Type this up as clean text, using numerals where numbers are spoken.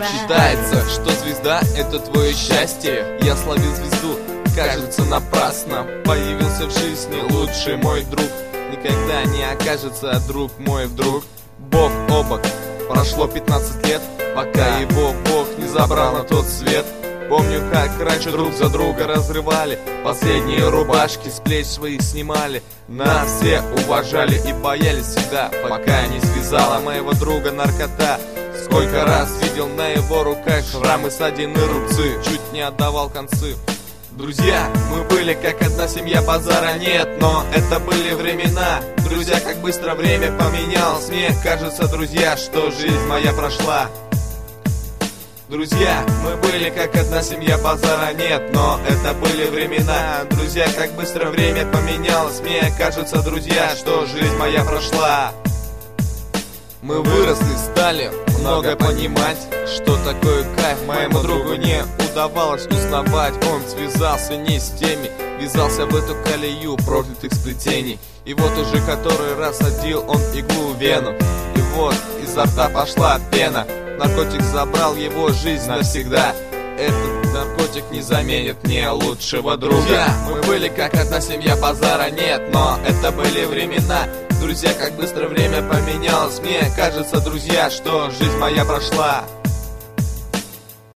Считается, что звезда — это твое счастье. Я словил звезду, кажется, напрасно. Появился в жизни лучший мой друг. Никогда не окажется, друг мой, вдруг бок о бок. Прошло 15 лет, пока его Бог не забрал на тот свет. Помню, как раньше друг за друга разрывали, последние рубашки с плеч своих снимали. Нас все уважали и боялись всегда, пока не связала моего друга наркота. Сколько раз видел на его руках шрамы, ссадины, рубцы, чуть не отдавал концы. Друзья, мы были как одна семья, базара нет, но это были времена. Друзья, как быстро время поменялось, мне кажется, друзья, что жизнь моя прошла. Друзья, мы были как одна семья, базара нет, но это были времена. Друзья, как быстро время поменялось, мне кажется, друзья, что жизнь моя прошла. Мы выросли, стали много понимать, что такое кайф. Моему другу не удавалось узнавать. Он связался не с теми, ввязался в эту колею проклятых сплетений. И вот уже который раз садил он иглу в вену, и вот изо рта пошла пена. Наркотик забрал его жизнь навсегда. Этот наркотик не заменит мне лучшего друга. Мы были как одна семья, базара нет, но это были времена. Друзья, как быстро время поменялось, мне кажется, друзья, что жизнь моя прошла.